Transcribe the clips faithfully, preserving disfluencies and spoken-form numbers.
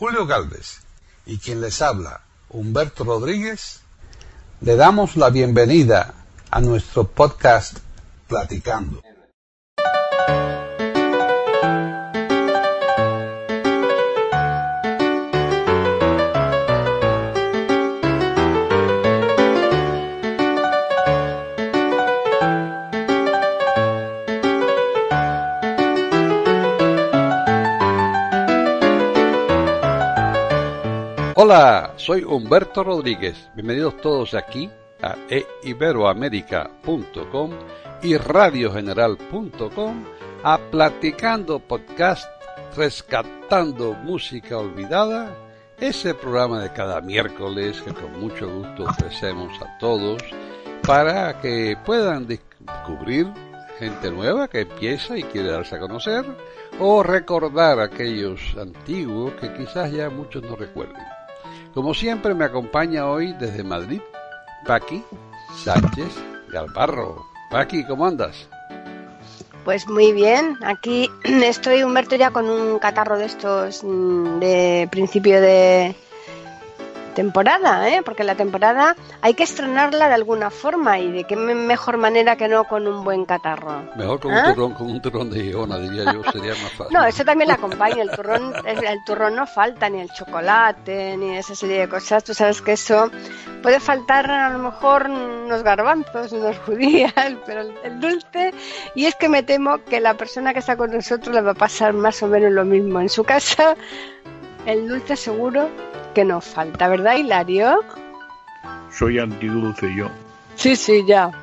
Julio Gálvez y quien les habla, Humberto Rodríguez, le damos la bienvenida a nuestro podcast Platicando. Hola, soy Humberto Rodríguez. Bienvenidos todos aquí a e iberoamerica punto com y radio general punto com a Platicando Podcast, rescatando música olvidada, ese programa de cada miércoles que con mucho gusto ofrecemos a todos para que puedan descubrir gente nueva que empieza y quiere darse a conocer o recordar aquellos antiguos que quizás ya muchos no recuerden. Como siempre me acompaña hoy desde Madrid, Paqui Sánchez Galvarro. Paqui, ¿cómo andas? Pues muy bien, aquí estoy, Humberto, ya con un catarro de estos de principio de temporada, ¿eh? Porque la temporada hay que estrenarla de alguna forma, y de qué mejor manera que no con un buen catarro. Mejor con, ¿Ah? un turrón, con un turrón de Girona, diría yo, sería más fácil. No, eso también la acompaña, el turrón, el turrón no falta, ni el chocolate, ni esa serie de cosas. Tú sabes que eso puede faltar, a lo mejor unos garbanzos, unos judías, pero el, el dulce, y es que me temo que la persona que está con nosotros le va a pasar más o menos lo mismo. En su casa, el dulce seguro que no falta, ¿verdad, Hilario? Soy antidulce yo. Sí, sí, ya.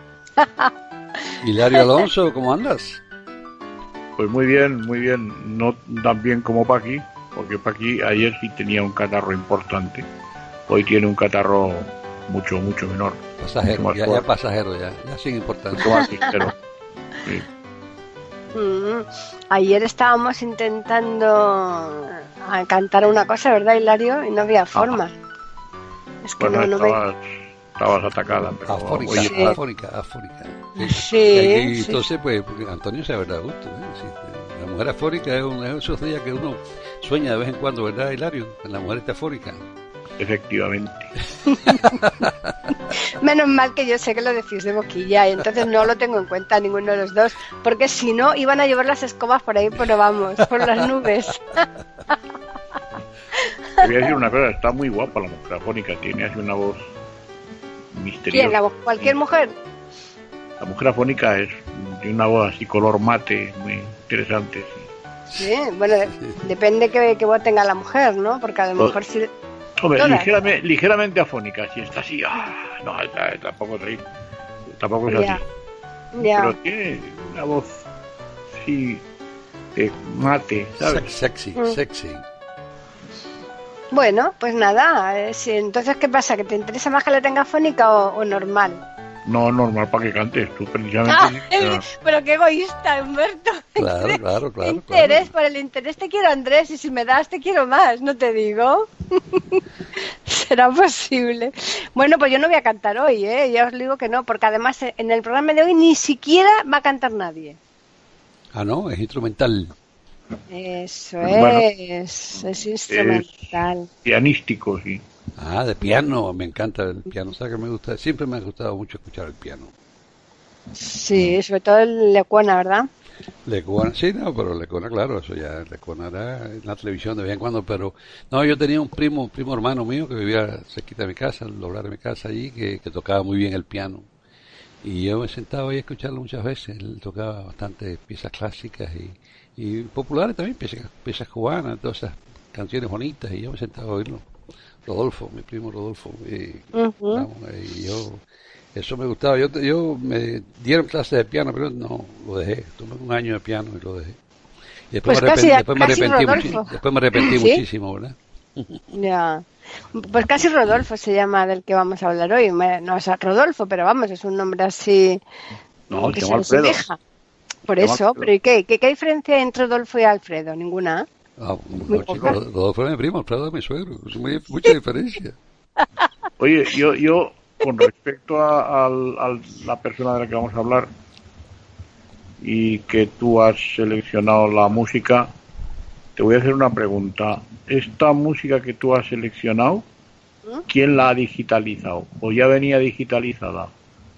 Hilario Alonso, ¿cómo andas? Pues muy bien, muy bien. No tan bien como Paqui, porque Paqui ayer sí tenía un catarro importante. Hoy tiene un catarro mucho, mucho menor. Pasajero, mucho ya, ya pasajero, ya, ya sin importancia. Mucho más ligero. Sí. Mm, ayer estábamos intentando a cantar una cosa, ¿verdad, Hilario? Y no había forma. Ah. Es que bueno, no, no estabas, me... estabas atacada. Pero afónica, oye, sí. afónica, afónica. Sí. Sí, y, y sí. entonces, pues, Antonio se habrá gusto. ¿eh? Sí, la mujer afórica es uno de esos días que uno sueña de vez en cuando, ¿verdad, Hilario? La mujer está afórica. Efectivamente. Menos mal que yo sé que lo decís de boquilla, y entonces no lo tengo en cuenta ninguno de los dos, porque si no iban a llevar las escobas por ahí, pero vamos, por las nubes. Te voy a decir una cosa, está muy guapa la mujer afónica, tiene así una voz misteriosa. ¿Quién? ¿La, ¿Cualquier mujer? La mujer afónica es de una voz así color mate, muy interesante. Sí, sí bueno, de, depende que, que voz tenga la mujer, ¿no? Porque a lo mejor si... Hombre, ligeramente, ligeramente afónica, si está así, ah, no, tampoco es así, tampoco es ya. así. Ya. Pero tiene una voz, sí, de mate, ¿sabes? Sexy, mm. sexy. Bueno, pues nada, eh, si, entonces, ¿qué pasa? ¿Que te interesa más que la tenga afónica o, o normal? No, normal para que cantes tú, precisamente. Ah, pero... pero qué egoísta, Humberto. Claro, claro, claro. Interés, claro. por el interés te quiero, Andrés, y si me das te quiero más, ¿no te digo? ¿Será posible? Bueno, pues yo no voy a cantar hoy, ¿eh? Ya os digo que no, porque además en el programa de hoy ni siquiera va a cantar nadie. Ah, no, es instrumental. Eso bueno, es, es instrumental. Es pianístico, sí. Ah, de piano, me encanta el piano, o sea que me gusta, siempre me ha gustado mucho escuchar el piano. Sí, sobre todo el Lecuona, ¿verdad? Lecuona, sí, no, pero Lecuona, claro, eso ya, Lecuona era en la televisión de vez en cuando, pero no, yo tenía un primo, un primo hermano mío que vivía cerquita de mi casa, al doblar de mi casa allí, que, que tocaba muy bien el piano. Y yo me sentaba ahí a escucharlo muchas veces, él tocaba bastantes piezas clásicas y, y populares también, piezas, piezas cubanas, todas esas canciones bonitas, y yo me sentaba a oírlo. Rodolfo, mi primo Rodolfo, y, uh-huh. vamos, y yo, eso me gustaba. Yo, yo me dieron clases de piano, pero no, lo dejé. Tomé un año de piano y lo dejé. Y después, pues me, casi, arrepentí, después, me arrepentí, Rodolfo. muchi- después me arrepentí ¿Sí? muchísimo, ¿verdad? Ya. Pues casi Rodolfo se llama del que vamos a hablar hoy. No es Rodolfo, pero vamos, es un nombre así. No, que se se llama Alfredo. asemeja. Por eso, pero ¿y qué? ¿Qué, qué diferencia hay entre Rodolfo y Alfredo? Ninguna. Ah, no, chico, Rodolfo es mi primo, Alfredo es mi suegro. Es muy, mucha diferencia. Oye, yo, yo con respecto a, a, a la persona de la que vamos a hablar, y que tú has seleccionado la música, te voy a hacer una pregunta. ¿Esta música que tú has seleccionado, quién la ha digitalizado? ¿O ya venía digitalizada?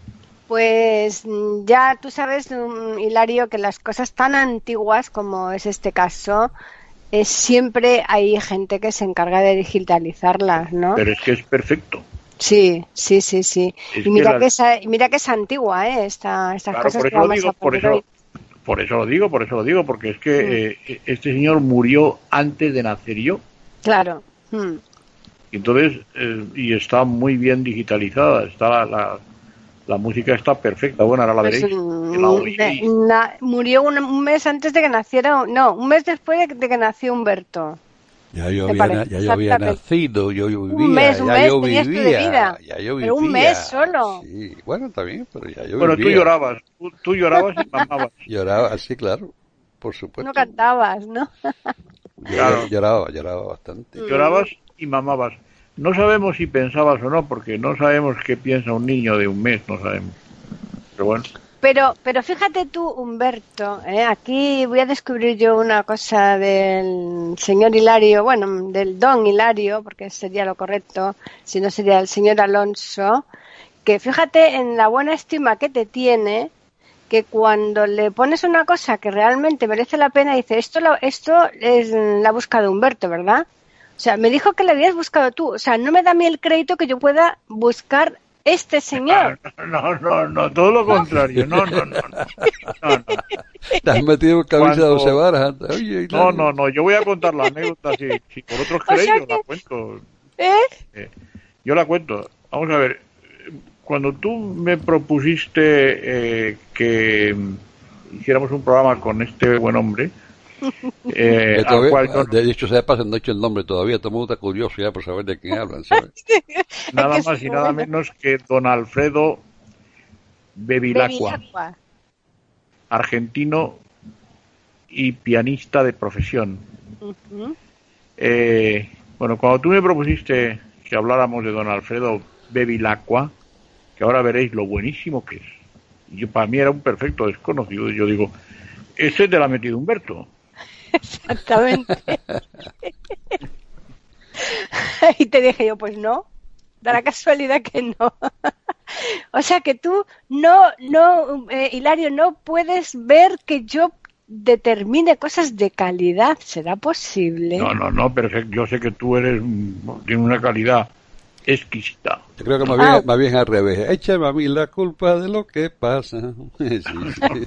Pues ya tú sabes, Hilario, que las cosas tan antiguas como es este caso, es, siempre hay gente que se encarga de digitalizarlas, ¿no? Pero es que es perfecto. Sí, sí, sí, sí. Es y mira que, que, es, mira que es antigua, ¿eh? Esta, estas claro, cosas por que eso vamos lo digo, a poner por eso, hoy. por eso lo digo, por eso lo digo, porque es que mm. eh, este señor murió antes de nacer yo. Claro. Mm. Entonces, eh, y está muy bien digitalizada, está la, la, la música está perfecta. Bueno, ahora la pues, veréis. Mm, la na, murió un, un mes antes de que naciera, no, un mes después de, de que nació Humberto. Ya yo, había, ya yo había nacido, yo, yo vivía, un mes, un ya mes yo tenías vivía, tú de vida, ya yo vivía. pero un mes solo. Sí, bueno, está bien, pero ya yo bueno, vivía. Bueno, tú llorabas, tú, tú llorabas y mamabas. Lloraba, sí, claro, por supuesto. No cantabas, ¿no? Yo claro. lloraba, lloraba bastante. Llorabas y mamabas. No sabemos si pensabas o no, porque no sabemos qué piensa un niño de un mes, no sabemos. Pero bueno. Pero, pero fíjate tú, Humberto, ¿eh? Aquí voy a descubrir yo una cosa del señor Hilario, bueno, del don Hilario, porque sería lo correcto, si no sería el señor Alonso, que fíjate en la buena estima que te tiene, que cuando le pones una cosa que realmente merece la pena, dice, esto, lo, esto es, la ha buscado Humberto, ¿verdad? O sea, me dijo que la habías buscado tú, o sea, no me da a mí el crédito que yo pueda buscar este señor. No, no, no, todo lo contrario. No, no, no. no, no. Te has metido en camisa de once varas. Oye, no, no, no, yo voy a contar la anécdota. Si, si por otros queréis, o sea yo que... la cuento. ¿Eh? Eh, yo la cuento. Vamos a ver. Cuando tú me propusiste eh, que hiciéramos un programa con este buen hombre, Eh, todavía, al cual no, de hecho, se ha pasado hecho el nombre todavía, todo el mundo está curioso ya por saber de quién hablan, ¿sabes? Nada más y nada menos que don Alfredo Bevilacqua, Bevilacqua, argentino y pianista de profesión. Uh-huh. Eh, bueno, cuando tú me propusiste que habláramos de don Alfredo Bevilacqua, que ahora veréis lo buenísimo que es, y yo, para mí era un perfecto desconocido, yo digo, ese te lo ha metido Humberto. Exactamente. Y te dije yo, pues no, da la casualidad que no. O sea que tú no, no, eh, Hilario, no puedes ver que yo determine cosas de calidad, ¿será posible? No, no, no, perfecto. Yo sé que tú eres, tienes una calidad exquisita. Yo creo que más bien, ah. más bien al revés. Échame a mí la culpa de lo que pasa. Sí, sí.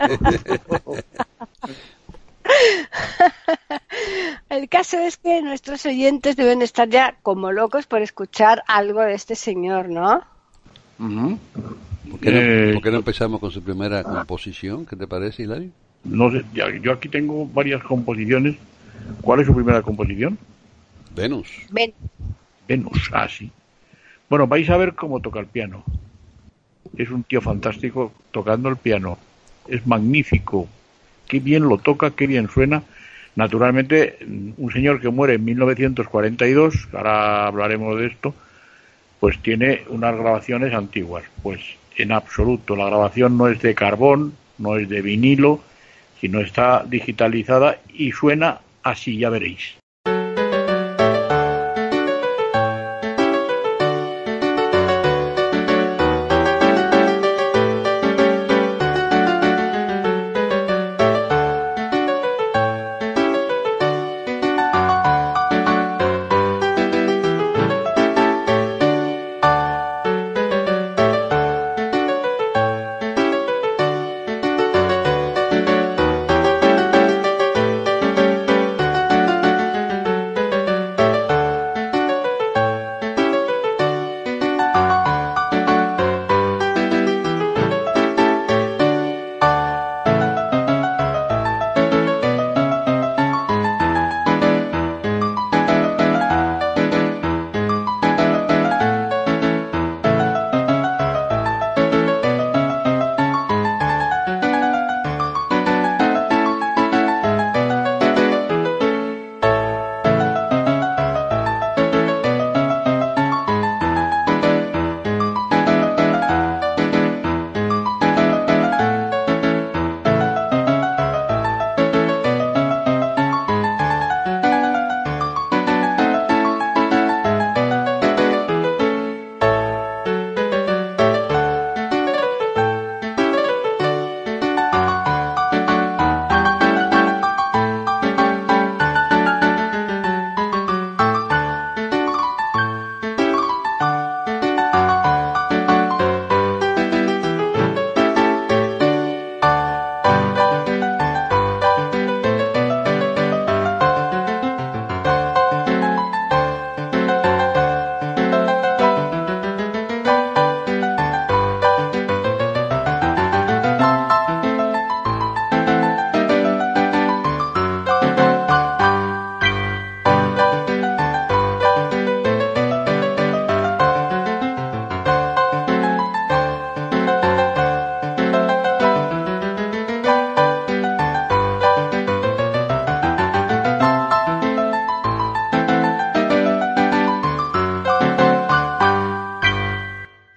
El caso es que nuestros oyentes deben estar ya como locos por escuchar algo de este señor, ¿no? Uh-huh. ¿Por qué no, eh, ¿por qué no empezamos con su primera composición? ¿Qué te parece, Hilario? No sé, ya, yo aquí tengo varias composiciones. ¿Cuál es su primera composición? Venus. Ven. Venus, ah, sí. Bueno, vais a ver cómo toca el piano. Es un tío fantástico tocando el piano. Es magnífico. Qué bien lo toca, qué bien suena. Naturalmente, un señor que muere en mil novecientos cuarenta y dos, ahora hablaremos de esto, pues tiene unas grabaciones antiguas. Pues en absoluto, la grabación no es de carbón, no es de vinilo, sino está digitalizada y suena así, ya veréis.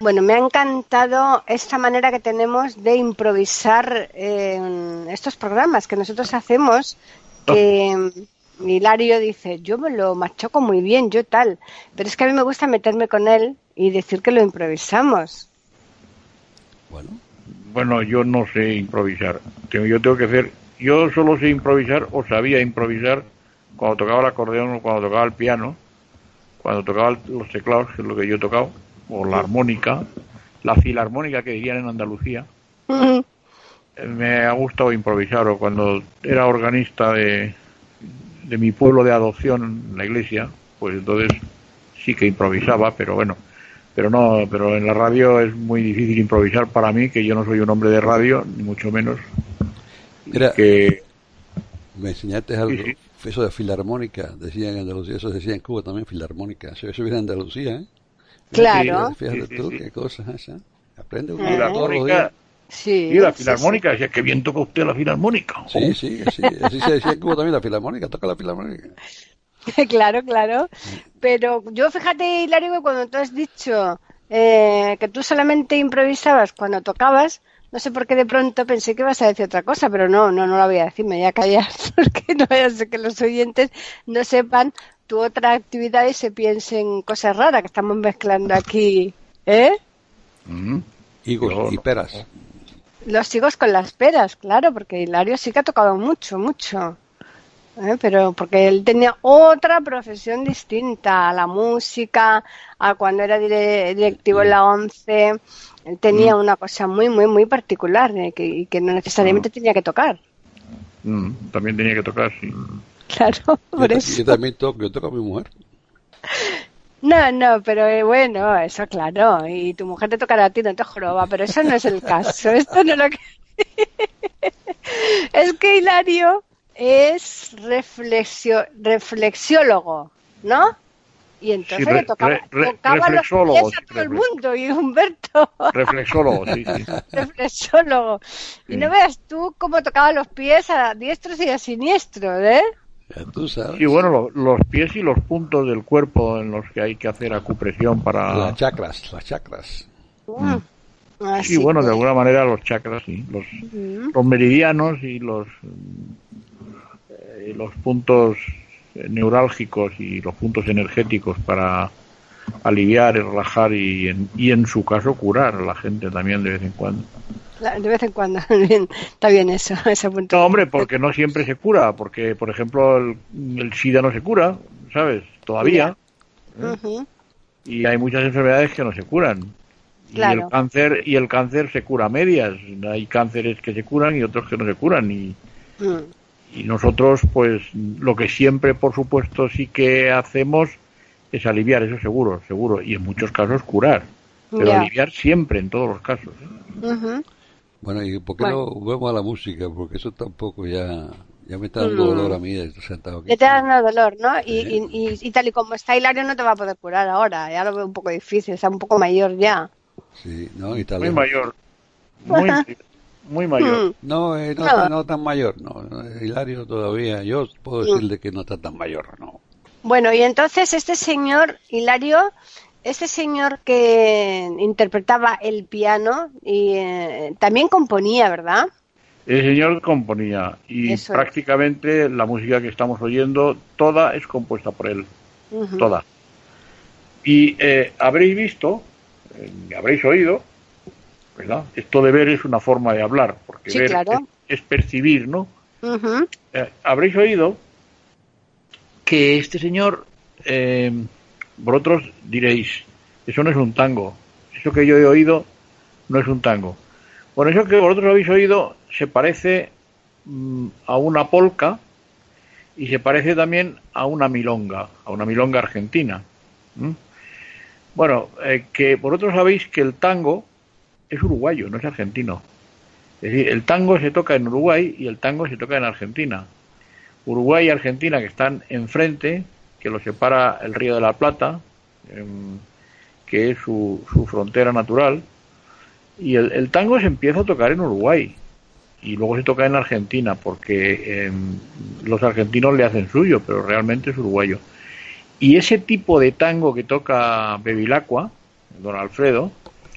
Bueno, me ha encantado esta manera que tenemos de improvisar eh, estos programas que nosotros hacemos, que Hilario dice, yo me lo machaco muy bien, yo tal, pero es que a mí me gusta meterme con él y decir que lo improvisamos. Bueno, bueno, yo no sé improvisar. Yo tengo que hacer, yo solo sé improvisar o sabía improvisar cuando tocaba el acordeón o cuando tocaba el piano, cuando tocaba los teclados, que es lo que yo he tocado, o la armónica, la filarmónica que dirían en Andalucía. Uh-huh. Me ha gustado improvisar, o cuando era organista de, de mi pueblo de adopción en la iglesia, pues entonces sí que improvisaba, pero bueno, pero no, pero en la radio es muy difícil improvisar para mí, que yo no soy un hombre de radio, ni mucho menos. Mira, que me enseñaste algo, sí, sí. Eso de filarmónica, decía en Andalucía, eso decía en Cuba también, filarmónica, eso viene de Andalucía, ¿eh? Claro. Fíjate sí, tú, sí, qué sí. cosas esas. Aprende uno uh-huh. todos los días. Sí, y la sí, filarmónica, sí. decía, que bien toca usted la filarmónica. Sí, sí, sí, así se decía en Cuba también, la filarmónica, toca la filarmónica. Claro, claro. Pero yo fíjate, Hilario, que cuando tú has dicho eh, que tú solamente improvisabas cuando tocabas, no sé por qué de pronto pensé que ibas a decir otra cosa, pero no, no, no la voy a decir, me voy a callar, porque no vaya a ser que los oyentes no sepan tu otra actividad y se piensen cosas raras que estamos mezclando aquí, ¿eh? Mm-hmm. Higos Yo, y peras. Los higos con las peras, claro, porque Hilario sí que ha tocado mucho, mucho. ¿Eh? Pero porque él tenía otra profesión distinta a la música, a cuando era dire- directivo en la ONCE. Él tenía mm. una cosa muy, muy, muy particular eh, que, y que no necesariamente mm. tenía que tocar. Mm, también tenía que tocar, sí. Claro, por yo, eso. Yo también toco, yo toco a mi mujer. No, no, pero eh, bueno, eso claro. Y tu mujer te tocará a ti, no te joroba, pero eso no es el caso. Esto no es lo que... Es que Hilario es reflexio, reflexiólogo, ¿no? Y entonces sí, re, le tocaba, re, re, tocaba los pies a todo el mundo, y Humberto. Reflexólogo, sí, sí. Reflexólogo. Sí. Y no veas tú cómo tocaba los pies a diestros y a siniestros, ¿eh? Ya tú sabes. Sí, bueno, lo, los pies y los puntos del cuerpo en los que hay que hacer acupresión para... Las chakras, las chakras. Mm. Mm. Sí, bueno, que... de alguna manera los chakras, sí. Los, mm. los meridianos y los... los puntos neurálgicos y los puntos energéticos para aliviar y relajar y en, y en su caso curar a la gente también de vez en cuando. De vez en cuando, está bien eso, ese punto. No, hombre, porque no siempre se cura, porque por ejemplo el, el SIDA no se cura, ¿sabes? Todavía. Yeah. ¿eh? Uh-huh. Y hay muchas enfermedades que no se curan. Claro. Y el cáncer y el cáncer se cura a medias. Hay cánceres que se curan y otros que no se curan y mm. Y nosotros, pues, lo que siempre, por supuesto, sí que hacemos es aliviar, eso seguro, seguro, y en muchos casos curar, pero yeah. aliviar siempre, en todos los casos. Uh-huh. Bueno, ¿y por qué bueno. no volvemos a la música? Porque eso tampoco ya, ya me está dando mm. dolor a mí de sentado aquí. Ya te está dando dolor, ¿no? Y, ¿Sí? y, y, y tal y como está Hilario no te va a poder curar ahora, ya lo veo un poco difícil, está un poco mayor ya. Sí, no, y tal Muy mayor, muy Muy mayor. No, eh, no, no. Está, no tan mayor, no. Hilario todavía, yo puedo decirle que no está tan mayor, no. Bueno, y entonces este señor, Hilario, este señor que interpretaba el piano y eh, también componía, ¿verdad? El señor componía y Eso prácticamente es. La música que estamos oyendo, toda es compuesta por él, uh-huh. toda. Y eh, habréis visto, eh, habréis oído, ¿verdad? Esto de ver es una forma de hablar, porque sí, ver claro. es, es percibir, ¿no? Uh-huh. Eh, habréis oído que este señor, eh, vosotros diréis, eso no es un tango, eso que yo he oído no es un tango. Bueno, eso que vosotros habéis oído se parece mm, a una polca y se parece también a una milonga, a una milonga argentina. ¿Mm? Bueno, eh, que vosotros sabéis que el tango es uruguayo, no es argentino. Es decir, el tango se toca en Uruguay y el tango se toca en Argentina. Uruguay y Argentina que están enfrente, que los separa el Río de la Plata, eh, que es su, su frontera natural, y el, el tango se empieza a tocar en Uruguay y luego se toca en Argentina porque eh, los argentinos le hacen suyo, pero realmente es uruguayo. Y ese tipo de tango que toca Bevilacqua, don Alfredo,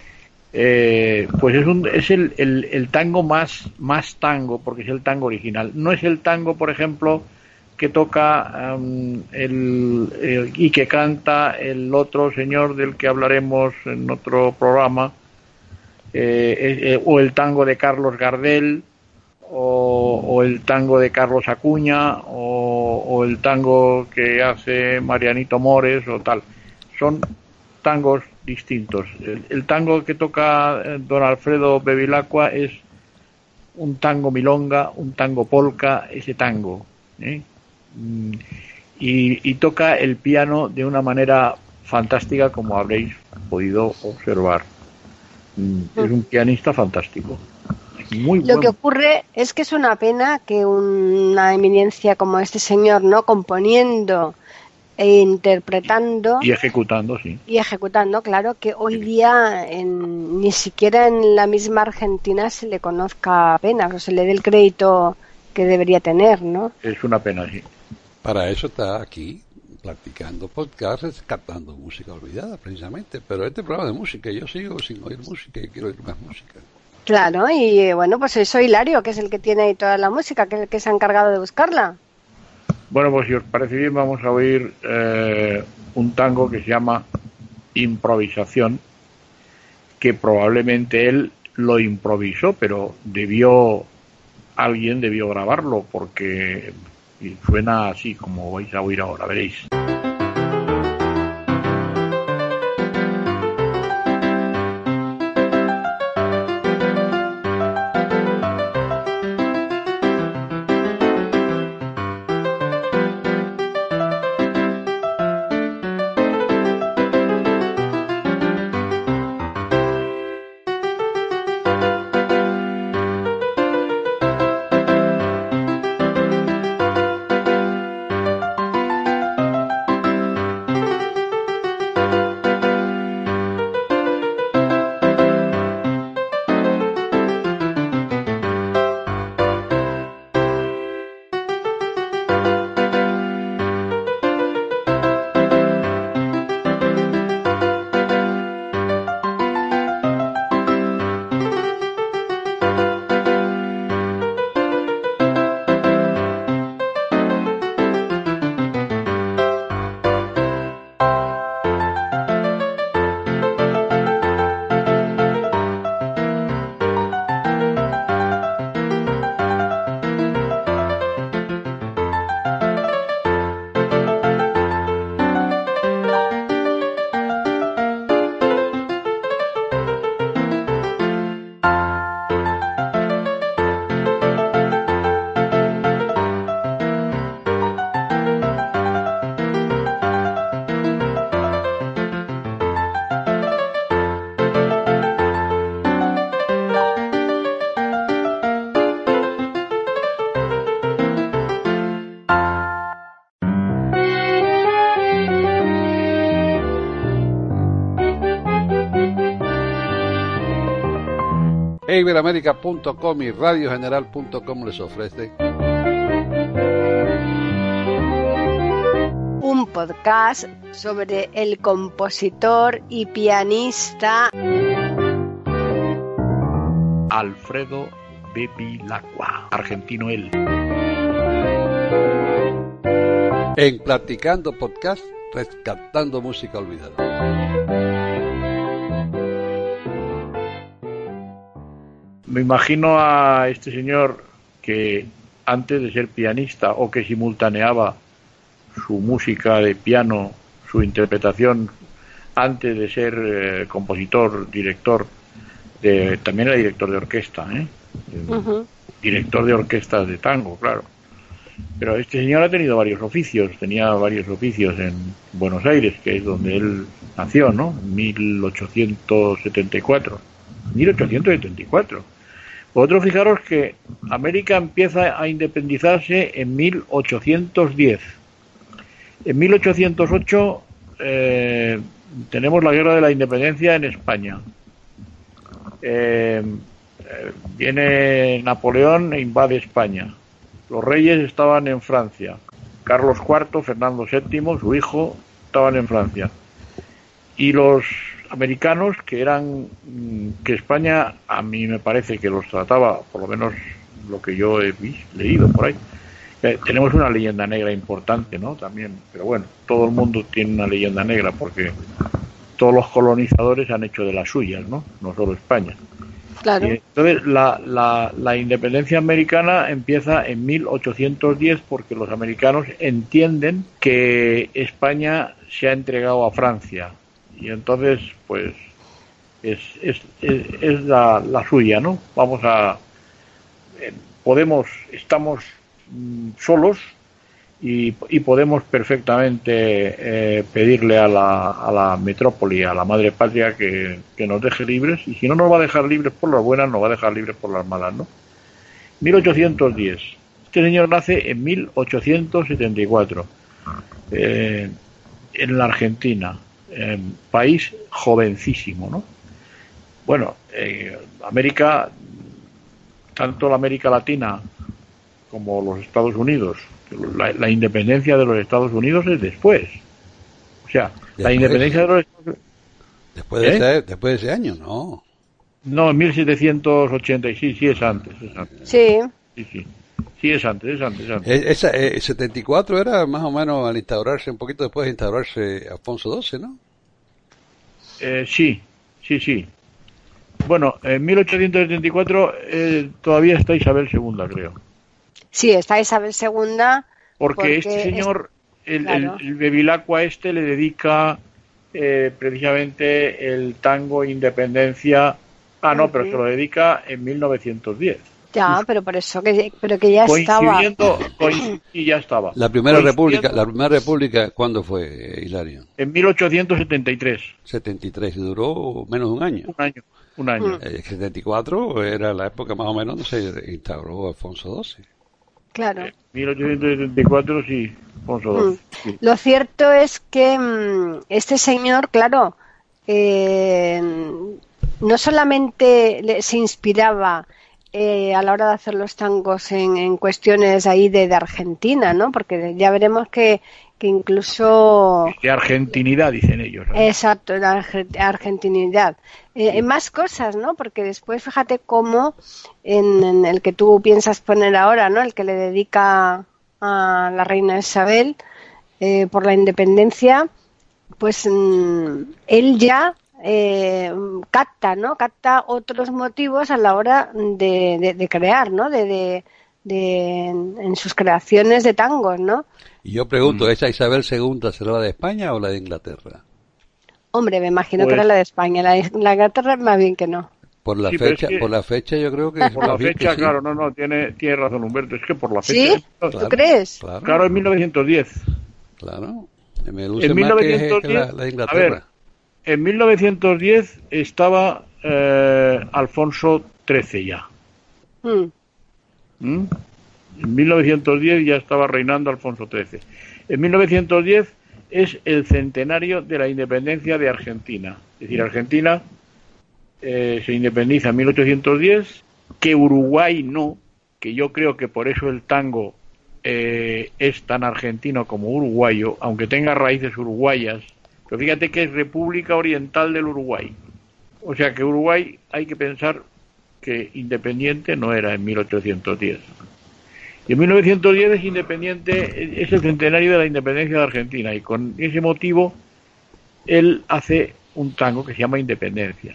Eh, pues es, un, es el, el, el tango más, más tango, porque es el tango original. No es el tango, por ejemplo, que toca um, el, el, y que canta el otro señor del que hablaremos en otro programa, eh, eh, o el tango de Carlos Gardel, o, o el tango de Carlos Acuña, o, o el tango que hace Marianito Mores, o tal. Son tangos distintos. El, el tango que toca don Alfredo Bevilacqua es un tango milonga, un tango polka, ese tango, ¿eh? y, y toca el piano de una manera fantástica, como habréis podido observar. Es un pianista fantástico. Muy Lo bueno. que ocurre es que es una pena que una eminencia como este señor, ¿no?, componiendo e interpretando y ejecutando, sí. Y ejecutando, claro, que hoy día en, ni siquiera en la misma Argentina se le conozca apenas, o se le dé el crédito que debería tener, ¿no? Es una pena, sí. Para eso está aquí, Platicando Podcast, rescatando música olvidada, precisamente. Pero este programa de música, yo sigo sin oír música y quiero oír más música. Claro, y bueno, pues soy Hilario, que es el que tiene ahí toda la música, que es el que se ha encargado de buscarla. Bueno, pues si os parece bien, vamos a oír eh, un tango que se llama Improvisación, que probablemente él lo improvisó, pero debió, alguien debió grabarlo, porque suena así como vais a oír ahora, veréis. Iberoamérica punto com y radio general punto com les ofrece un podcast sobre el compositor y pianista Alfredo Bevilacqua, argentino él. En Platicando Podcast, rescatando música olvidada. Me imagino a este señor que antes de ser pianista, o que simultaneaba su música de piano, su interpretación, antes de ser eh, compositor, director, de, también era director de orquesta, ¿eh? Uh-huh. Director de orquestas de tango, claro. Pero este señor ha tenido varios oficios, tenía varios oficios en Buenos Aires, que es donde él nació, ¿no? En mil ochocientos setenta y cuatro. mil ochocientos setenta y cuatro. Vosotros fijaros que América empieza a independizarse en mil ochocientos diez. En mil ochocientos ocho eh, tenemos la Guerra de la Independencia en España. Eh, eh, viene Napoleón e invade España. Los reyes estaban en Francia. Carlos cuarto, Fernando séptimo, su hijo, estaban en Francia. Y los americanos que eran, que España, a mí me parece que los trataba, por lo menos lo que yo he visto, leído por ahí. Eh, tenemos una leyenda negra importante, ¿no? También, pero bueno, todo el mundo tiene una leyenda negra porque todos los colonizadores han hecho de las suyas, ¿no? No solo España. Claro. Y entonces, la, la, la independencia americana empieza en mil ochocientos diez porque los americanos entienden que España se ha entregado a Francia. Y entonces, pues, es, es, es, es la, la suya, ¿no? Vamos a... Eh, podemos, estamos mm, solos y, y podemos perfectamente eh, pedirle a la, a la metrópoli, a la madre patria, que, que nos deje libres, y si no nos va a dejar libres por las buenas, nos va a dejar libres por las malas, ¿no? mil ochocientos diez. Este señor nace en mil ochocientos setenta y cuatro, eh, en la Argentina, eh, país jovencísimo, ¿no? Bueno, eh, América, tanto la América Latina como los Estados Unidos, La, la independencia de los Estados Unidos es después. O sea, después, la independencia de los Estados Unidos... Después de, ¿Eh? ese, después de ese año, no. No, en mil setecientos ochenta y seis, sí es antes. Es antes. Sí. Sí, sí. Sí es antes, es antes. Es antes. Es, esa, eh, setenta y cuatro era más o menos al instaurarse, un poquito después de instaurarse Alfonso doce, ¿no? Eh, sí, sí, sí. Bueno, en mil ochocientos setenta y cuatro eh, todavía está Isabel segunda, creo. Sí, está Isabel segunda. Porque, porque este señor, es, el, claro. el, el Bevilacqua este le dedica eh, precisamente el tango Independencia. Ah, no, uh-huh. pero se lo dedica en mil novecientos diez. Ya, Uf. pero por eso, que, pero que ya estaba. Coincid, y ya estaba. La primera república, la primera república, ¿cuándo fue, Hilario? En mil ochocientos setenta y tres. setenta y tres, duró menos de un año. Un año, un año. El uh-huh. setenta y cuatro era la época más o menos donde se instauró Alfonso doce. Claro. En mil ochocientos setenta y cuatro, sí, Alfonso doce. Mm. Sí. Lo cierto es que mm, este señor, claro, eh, no solamente le, se inspiraba eh, a la hora de hacer los tangos en, en cuestiones ahí de, de Argentina, ¿no? Porque ya veremos que, que incluso... De argentinidad, dicen ellos, ¿no? Exacto, de argentinidad. Eh, en más cosas, ¿no? Porque después fíjate cómo en, en el que tú piensas poner ahora, ¿no? El que le dedica a la reina Isabel eh, por la independencia, pues mm, él ya eh, capta, ¿no? Capta otros motivos a la hora de, de, de crear, ¿no? De, de, de en sus creaciones de tangos, ¿no? Y yo pregunto, ¿esa Isabel segunda será la de España o la de Inglaterra? Hombre, me imagino pues, que era la de España, la de Inglaterra más bien que no. Por la sí, fecha, es que, por la fecha yo creo que por la fecha, sí. claro, no, no, tiene, tiene razón Humberto, es que por la fecha. ¿Sí? ¿Tú claro, crees? Claro. claro, en mil novecientos diez. Claro. Me luce en más mil novecientos diez, que, que la, la de Inglaterra. A ver, en mil novecientos diez estaba eh, Alfonso trece ya. Mm. ¿Mm? En mil novecientos diez ya estaba reinando Alfonso trece. En mil novecientos diez es el centenario de la independencia de Argentina. Es decir, Argentina eh, se independiza en mil ochocientos diez, que Uruguay no, que yo creo que por eso el tango eh, es tan argentino como uruguayo, aunque tenga raíces uruguayas, pero fíjate que es República Oriental del Uruguay. O sea que Uruguay hay que pensar que independiente no era en mil ochocientos diez. Y en mil novecientos diez es independiente, es el centenario de la independencia de Argentina, y con ese motivo él hace un tango que se llama Independencia.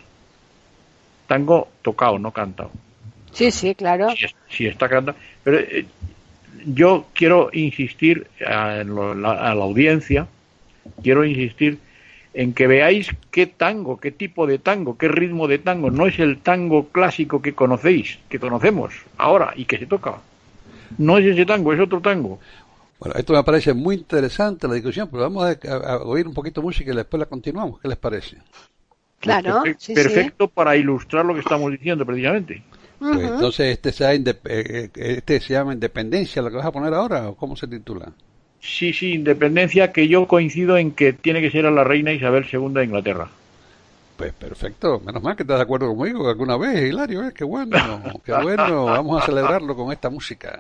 Tango tocado, no cantado. Sí, sí, claro. Sí, sí está cantado. Pero eh, yo quiero insistir a, en lo, la, a la audiencia, quiero insistir en que veáis qué tango, qué tipo de tango, qué ritmo de tango. No es el tango clásico que conocéis, que conocemos ahora y que se toca. No es ese tango, es otro tango. Bueno, esto me parece muy interesante la discusión, pero vamos a, a, a oír un poquito de música y después la continuamos. ¿Qué les parece? Claro, perfecto, sí, perfecto sí. Para ilustrar lo que estamos diciendo precisamente. Pues uh-huh. Entonces este se, indep- este se llama Independencia, ¿lo que vas a poner ahora o cómo se titula? Sí, sí, Independencia, que yo coincido en que tiene que ser a la reina Isabel segunda de Inglaterra. Pues perfecto, menos mal que estás de acuerdo conmigo alguna vez, Hilario, ¿eh? Qué bueno, qué bueno, vamos a celebrarlo con esta música.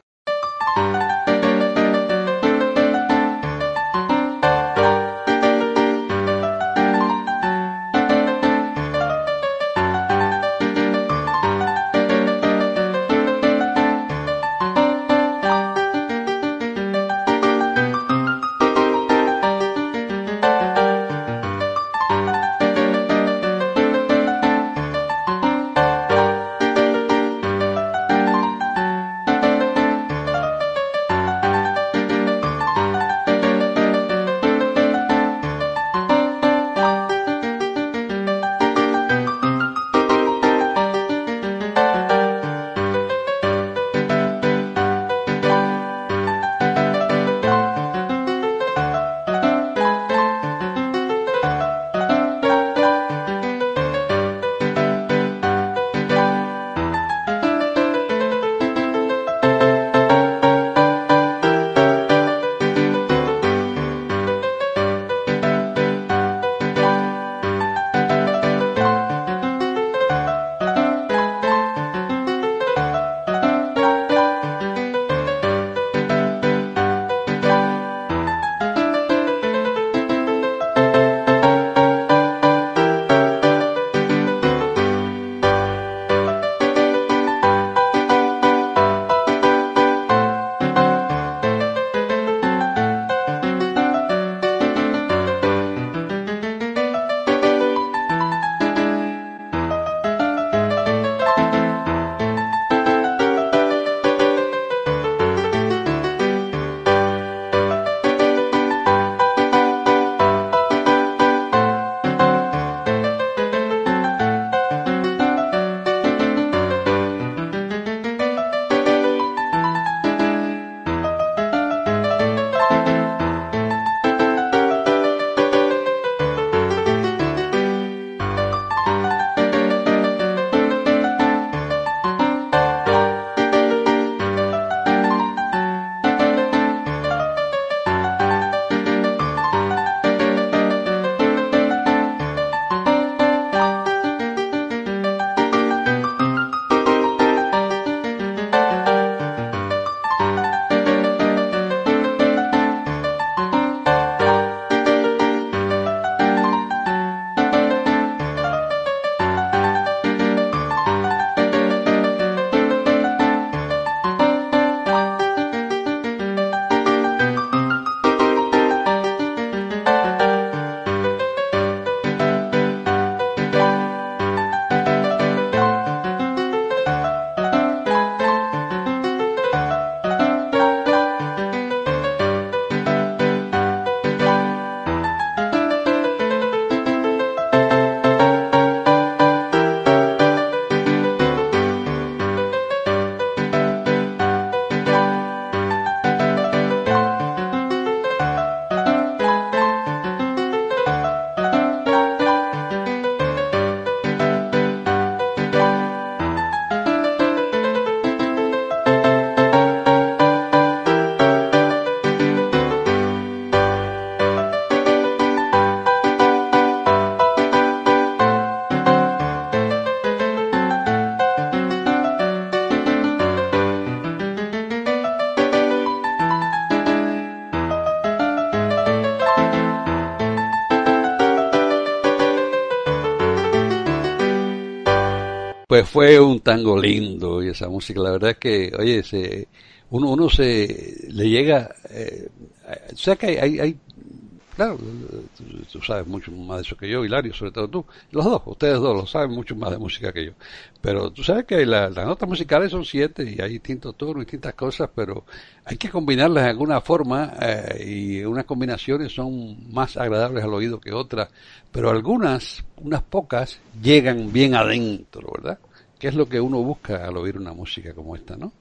pues fue un tango lindo y esa música, la verdad es que, oye, se, uno, uno se le llega, eh, o sea que hay, hay, hay claro, tú, tú sabes mucho más de eso que yo, Hilario, sobre todo tú, los dos, ustedes dos lo saben mucho más de música que yo, pero tú sabes que la, las notas musicales son siete y hay distintos tonos, distintas cosas, pero hay que combinarlas de alguna forma eh, y unas combinaciones son más agradables al oído que otras, pero algunas, unas pocas, llegan bien adentro, ¿verdad? Que es lo que uno busca al oír una música como esta, ¿no?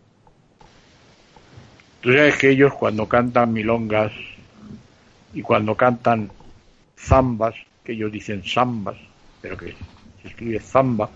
Tú sabes que ellos cuando cantan milongas y cuando cantan zambas, que ellos dicen zambas, pero que se escribe zamba,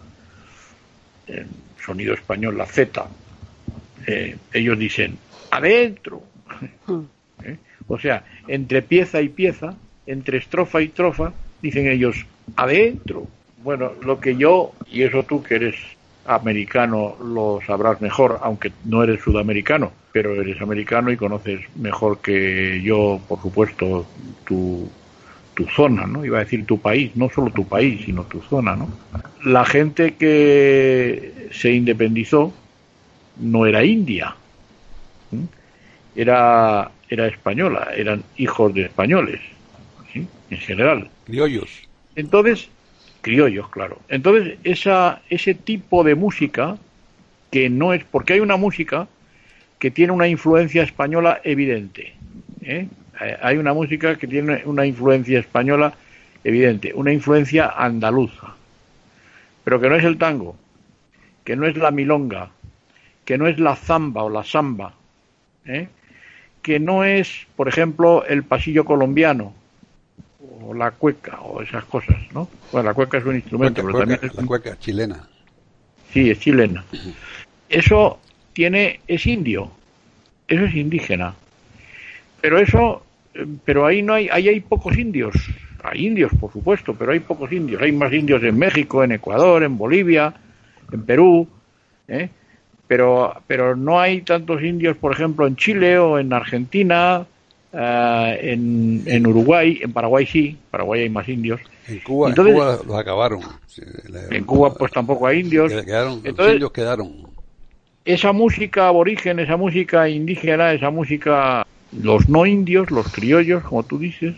en sonido español la Z, eh, ellos dicen adentro. ¿Eh? O sea, entre pieza y pieza, entre estrofa y estrofa, dicen ellos adentro. Bueno, lo que yo, y eso tú que eres americano lo sabrás mejor, aunque no eres sudamericano, pero eres americano y conoces mejor que yo, por supuesto, tu, tu zona, ¿no? Iba a decir tu país, no solo tu país, sino tu zona, ¿no? La gente que se independizó no era india, ¿sí? era, era española, eran hijos de españoles, ¿sí? En general. Criollos. Entonces, criollos, claro. Entonces, esa, ese tipo de música, que no es, porque hay una música que tiene una influencia española evidente, ¿eh? Hay una música que tiene una influencia española evidente, una influencia andaluza, pero que no es el tango, que no es la milonga, que no es la zamba o la samba, ¿eh? Que no es, por ejemplo, el pasillo colombiano, o la cueca, o esas cosas, ¿no? Bueno, la cueca es un instrumento, cueca, pero cueca, también es... La cueca chilena. Sí, es chilena. Eso tiene, es indio, eso es indígena. Pero eso, pero ahí no hay, ahí hay pocos indios. Hay indios, por supuesto, pero hay pocos indios. Hay más indios en México, en Ecuador, en Bolivia, en Perú, ¿eh? Pero, pero no hay tantos indios, por ejemplo, en Chile o en Argentina, uh, en, en Uruguay, en Paraguay sí, Paraguay hay más indios. En Cuba, Entonces, en Cuba los acabaron. En Cuba pues tampoco hay indios. Quedaron, Entonces, los indios quedaron. Esa música aborigen, esa música indígena, esa música, los no indios, los criollos, como tú dices,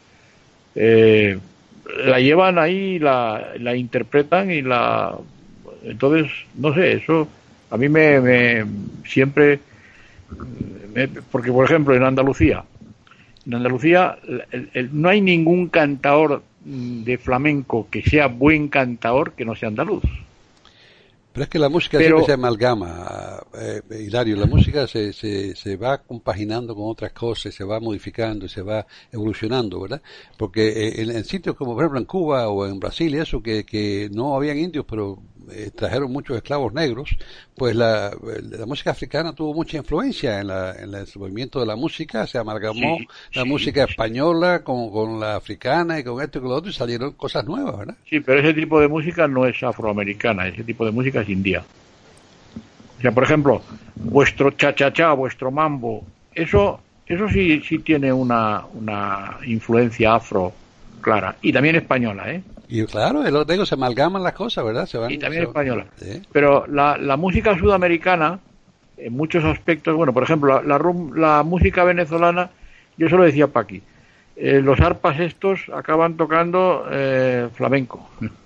eh, la llevan ahí, la, la interpretan y la... Entonces, no sé, eso a mí me, me siempre... Me, porque, por ejemplo, en Andalucía, en Andalucía el, el, no hay ningún cantador de flamenco que sea buen cantador que no sea andaluz. Pero es que la música Pero, siempre se amalgama, eh, Hilario, la música se, se, se va compaginando con otras cosas, se va modificando, se va evolucionando, ¿verdad? Porque en, en sitios como, por ejemplo, en Cuba o en Brasil, y eso, que, que no habían indios, pero eh, trajeron muchos esclavos negros, pues la, la música africana tuvo mucha influencia en, la, en el movimiento de la música, se amalgamó sí, la sí, música sí. española con, con la africana y con esto y con lo otro, y salieron cosas nuevas, ¿verdad? Sí, pero ese tipo de música no es afroamericana, ese tipo de música es india. O sea, por ejemplo, vuestro cha-cha-cha, vuestro mambo, eso eso sí sí tiene una, una influencia afro clara, y también española, ¿eh? Y claro, es lo que digo, se amalgaman las cosas, ¿verdad? Se van, Y también se española. ¿sí? Pero la, la música sudamericana, en muchos aspectos, bueno, por ejemplo, la, la, la música venezolana, yo se lo decía a Paqui, eh, los arpas estos acaban tocando eh, flamenco.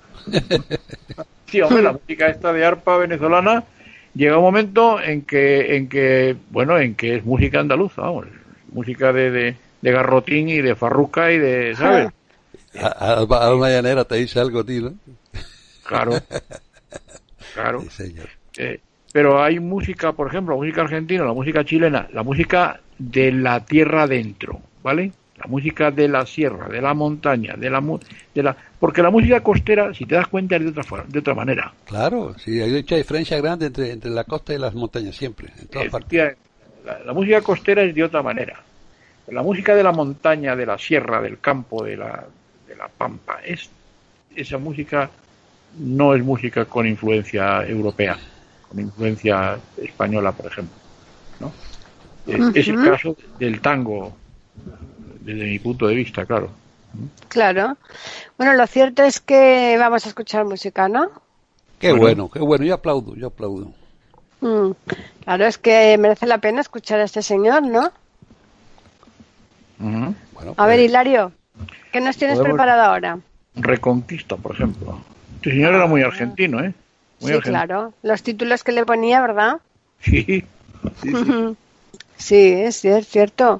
Sí, hombre, la música esta de arpa venezolana llega un momento en que, en que, bueno, en que es música andaluza, vamos, música de, de, de garrotín y de farruca y de, ¿sabes? Alba, Alba Llanera te dice algo a ti, ¿no? Claro, claro. Sí, señor. Eh, pero hay música, por ejemplo, la música argentina, la música chilena, la música de la tierra adentro, ¿vale? La música de la sierra, de la montaña, de la de la porque la música costera, si te das cuenta, es de otra de otra manera. Claro, sí, hay mucha diferencia grande entre entre la costa y las montañas siempre, en todas eh, partes. La, la música costera es de otra manera. La música de la montaña, de la sierra, del campo, de la de la pampa, es esa música no es música con influencia europea, con influencia española, por ejemplo, ¿no? Uh-huh. Es el caso del tango, desde mi punto de vista, claro. Claro. Bueno, lo cierto es que vamos a escuchar música, ¿no? Qué bueno, bueno, qué bueno, yo aplaudo, yo aplaudo. Mm, claro, es que merece la pena escuchar a este señor, ¿no? Uh-huh. Bueno, a pues, ver, Hilario, ¿qué nos tienes podemos... preparado ahora? Reconquista, por ejemplo. Este señor ah, era muy argentino, ¿eh? Muy sí, argentino. Claro. Los títulos que le ponía, ¿verdad? Sí, sí, sí. sí, sí, es cierto.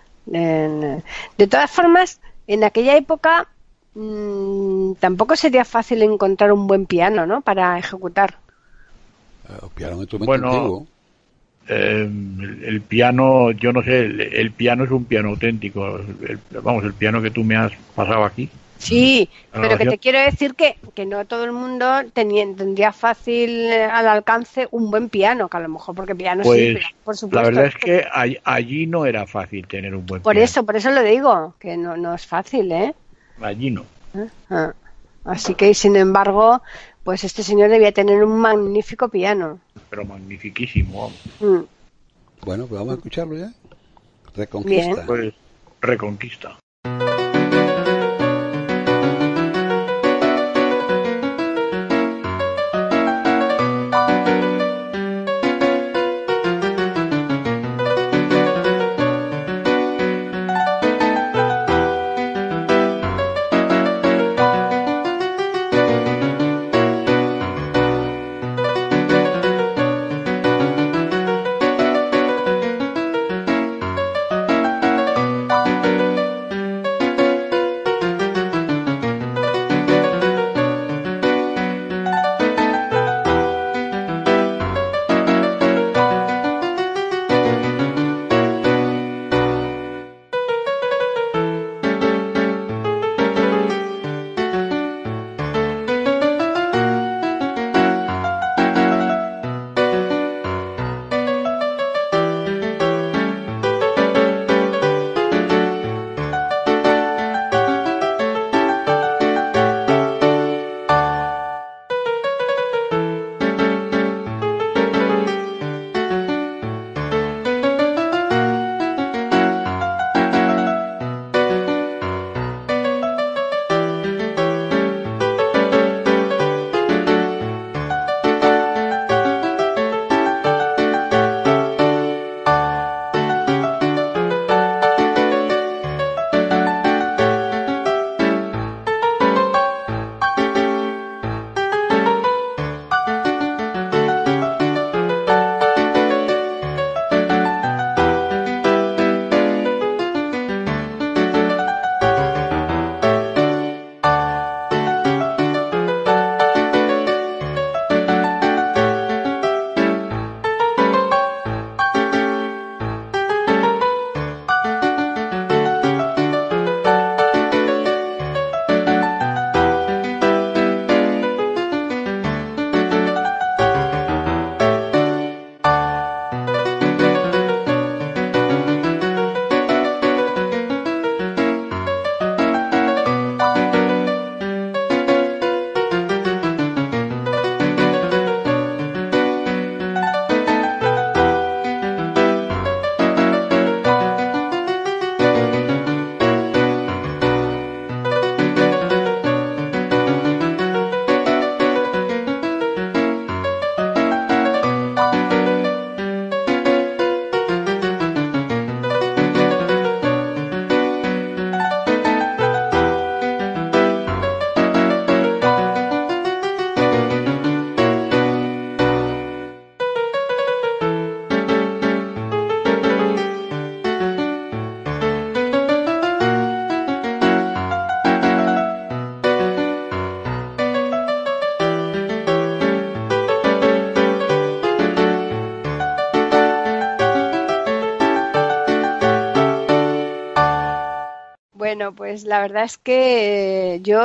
De todas formas, en aquella época mmm, tampoco sería fácil encontrar un buen piano, ¿no? Para ejecutar. El piano es un instrumento bueno, antiguo. Eh, el, el piano, yo no sé, el, el piano es un piano auténtico. El, vamos, el piano que tú me has pasado aquí. Sí, pero que te quiero decir que, que no todo el mundo tenía, tendría fácil al alcance un buen piano, que a lo mejor porque piano pues, sí, por supuesto. La verdad es que all, allí no era fácil tener un buen por piano. Por eso, por eso lo digo, que no, no es fácil, ¿eh? Allí no. Ah, así que, sin embargo, pues este señor debía tener un magnífico piano. Pero magnifiquísimo. Mm. Bueno, pues vamos a escucharlo ya. Reconquista. Bien. Pues Reconquista. Bueno, pues la verdad es que yo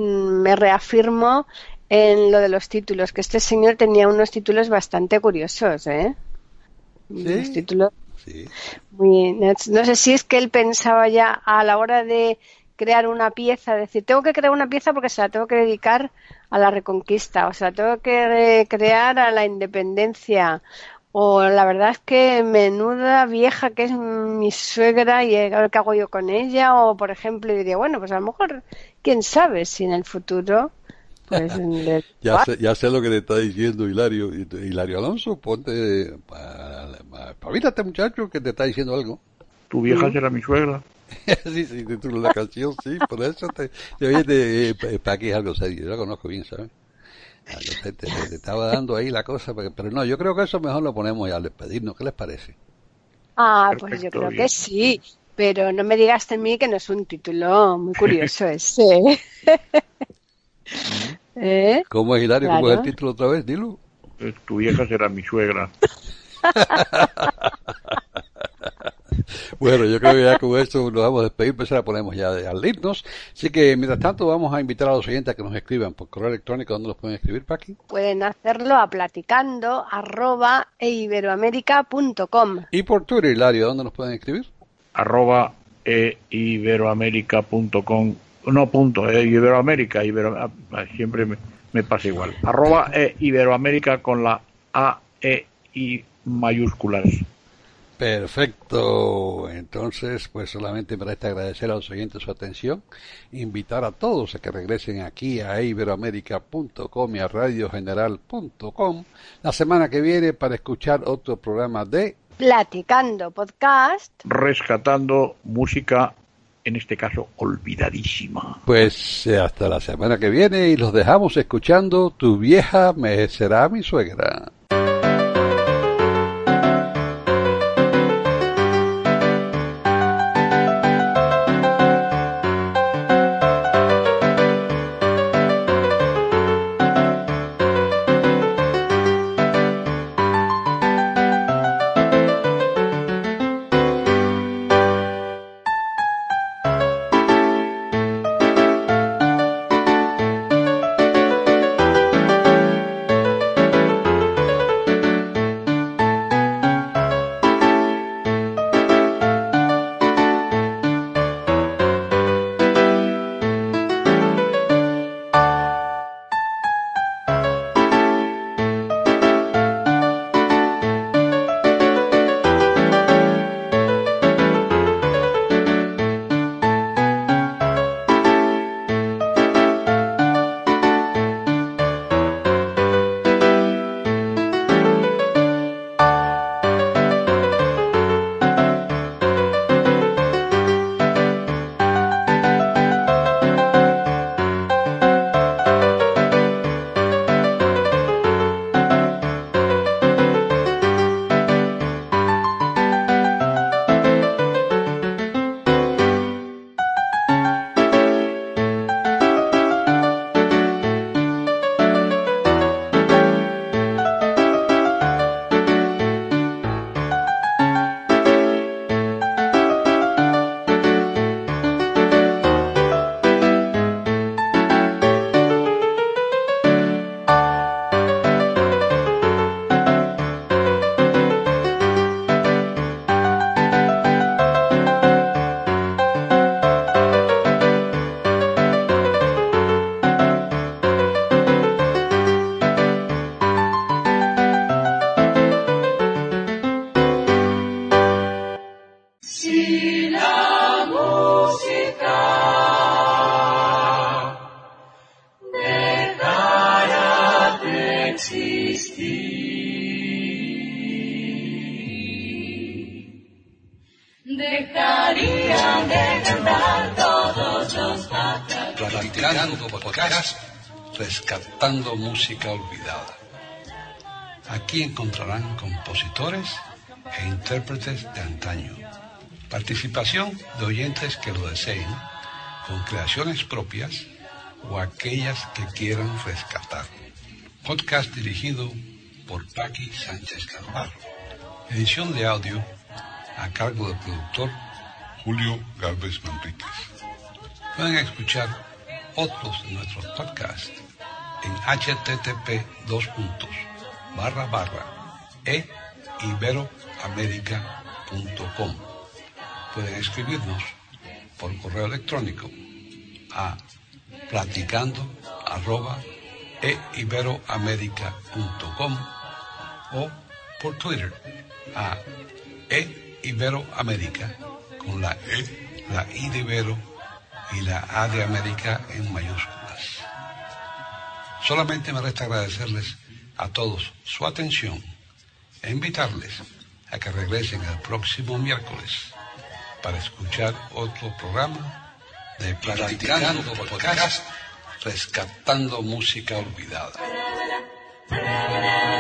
me reafirmo en lo de los títulos, que este señor tenía unos títulos bastante curiosos, ¿eh? ¿Sí? Unos títulos sí. muy, no, no sé si es que él pensaba ya a la hora de crear una pieza, decir, tengo que crear una pieza porque se la tengo que dedicar a la Reconquista, o sea, tengo que crear a la independencia, o la verdad es que menuda vieja que es mi suegra y a ver qué hago yo con ella, o por ejemplo diría, bueno, pues a lo mejor, quién sabe si en el futuro Pues, le... ya, sé, ya sé lo que te está diciendo Hilario. Hilario Alonso, ponte... Pavítate, muchacho, que te está diciendo algo. Tu vieja será mi suegra. Sí, sí, titula la canción, sí, por eso te... Oye, te, eh, para aquí es algo serio, yo la conozco bien, ¿sabes? Te, te, te estaba dando ahí la cosa, pero, pero no, yo creo que eso mejor lo ponemos ya al despedirnos, ¿qué les parece? Ah, Perfecto, pues yo creo bien. que sí, pero no me digas de mí que no es un título muy curioso ese. ¿Eh? ¿Cómo es, Hilario? ¿Cómo es el Claro. título otra vez? Dilo. Eh, Tu vieja será mi suegra. Bueno, yo creo que ya con esto nos vamos a despedir, pues la ponemos ya de, al irnos. Así que, mientras tanto, vamos a invitar a los oyentes a que nos escriban por correo electrónico. ¿Dónde los pueden escribir, Paqui? Pueden hacerlo a platicando arroba eiberoamerica punto com. Y por Twitter, Hilario, ¿dónde nos pueden escribir? Arroba e iberoamerica punto com. No, punto, e iberoamérica. Ibero, ah, siempre me, me pasa igual. Arroba e iberoamérica con la A, E, I mayúsculas. Perfecto. Entonces, pues solamente me resta agradecer a los oyentes su atención, invitar a todos a que regresen aquí a iberoamerica punto com y a radio general punto com la semana que viene para escuchar otro programa de Platicando Podcast. Rescatando música, en este caso, olvidadísima. Pues eh, hasta la semana que viene y los dejamos escuchando Tu vieja me será mi suegra. Dejarían de cantar todos los pájaros. Platicando podcast, rescatando música olvidada. Aquí encontrarán compositores e intérpretes de antaño. Participación de oyentes que lo deseen, con creaciones propias o aquellas que quieran rescatar. Podcast dirigido por Paqui Sánchez Carvalho. Edición de audio a cargo del productor Julio Gálvez Manríquez. Pueden escuchar otros de nuestros podcasts en http dos puntos barra barra e iberoamerica punto com. Pueden escribirnos por correo electrónico a platicando arroba e iberoamerica punto com o por Twitter a e iberoamerica con la E, la I de Ibero y la A de América en mayúsculas. Solamente me resta agradecerles a todos su atención e invitarles a que regresen el próximo miércoles para escuchar otro programa de Platicando Podcast, rescatando música olvidada.